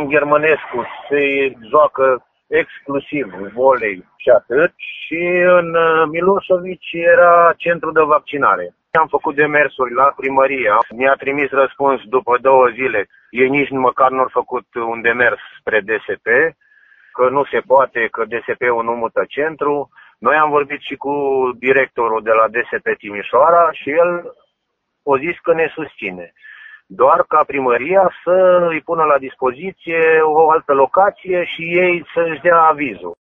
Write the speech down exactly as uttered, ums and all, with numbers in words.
Ion Germănescu se joacă exclusiv volei și atât. Și în Milošević era centru de vaccinare. Am făcut demersuri la primărie, mi-a trimis răspuns după două zile. Ei nici măcar nu au făcut un demers spre D S P, că nu se poate, că D S P-ul nu mută centru. Noi am vorbit și cu directorul de la D S P Timișoara și el a zis că ne susține. Doar ca primăria să îi pună la dispoziție o altă locație și ei să-și dea avizul.